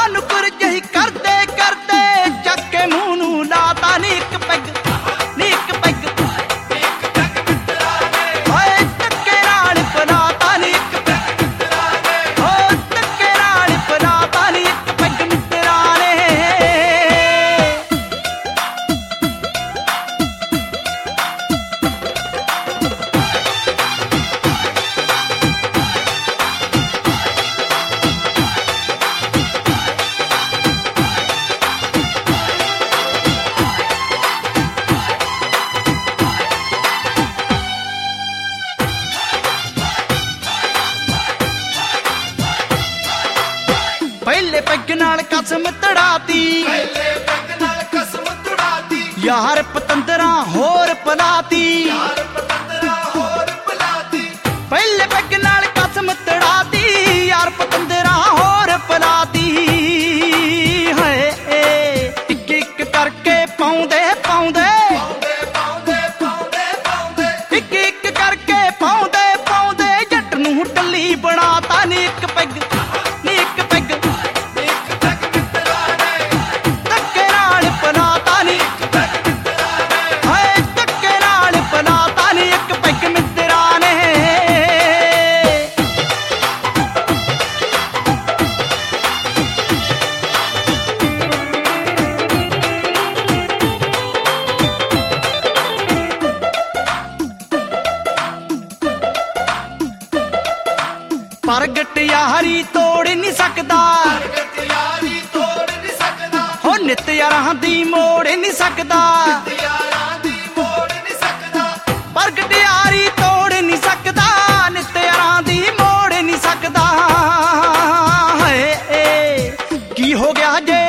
नुकुर जही करते करते चक्के मुंह नू लाता नी एक पैग नी एक पैग ओए चक्के नाल पलाता नी एक पैग ओ चक्के नाल पलाता नी एक पैग मित्रा ने पहले पैग नाल कसम तड़ाती यार पतंदरा होर पलाती पहले पैग नाल कसम तड़ाती यार पतंदरा होर पलाती है इक इक करके पाउंदे पाउंदे इक इक करके पाउंदे पाउंदे जट नूं टल्ली बनाता नी एक पैग नी एक पैग प्रगट यारी तोड़ नहीं सकदा हो नित यारां दी मोड़ नहीं सकदा प्रगट यारी तोड़ नहीं सकदा नित यारां दी मोड़ नहीं सकदा की हो गया जे